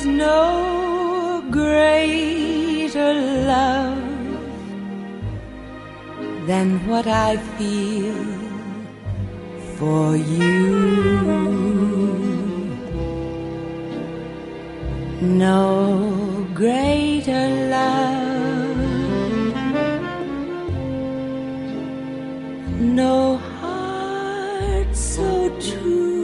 no greater love than what I feel for you. No greater love, no heart so true.